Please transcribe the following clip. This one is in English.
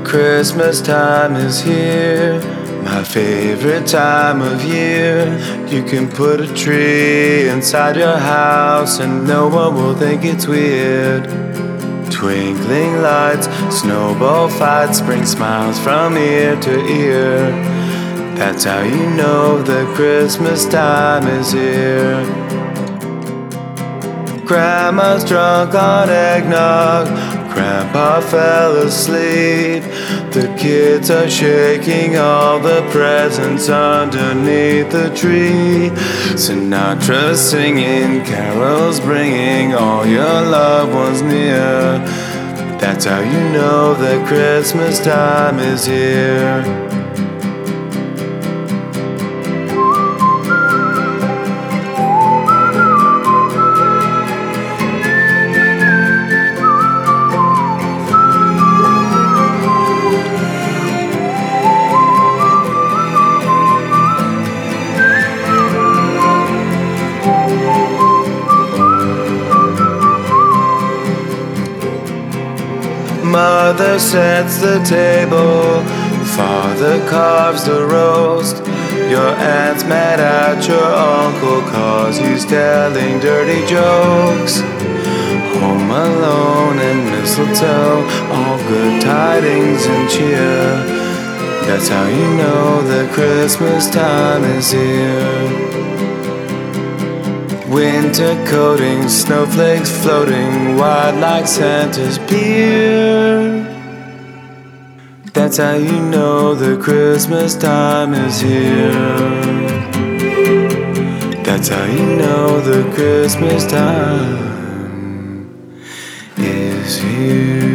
Christmas time is here, my favorite time of year. You can put a tree inside your house and no one will think it's weird. Twinkling lights, snowball fights, bring smiles from ear to ear. That's how you know that Christmas time is here. Grandma's drunk on eggnog, Grandpa fell asleep. The kids are shaking all the presents underneath the tree. Sinatra singing carols, bringing all your loved ones near. That's how you know that Christmas time is here. Mother sets the table, Father carves the roast. Your aunt's mad at your uncle 'cause he's telling dirty jokes. Home alone and mistletoe, all good tidings and cheer. That's how you know that Christmas time is here. Winter coating, snowflakes floating wide like Santa's beard. That's how you know that Christmas time is here. That's how you know that Christmas time is here.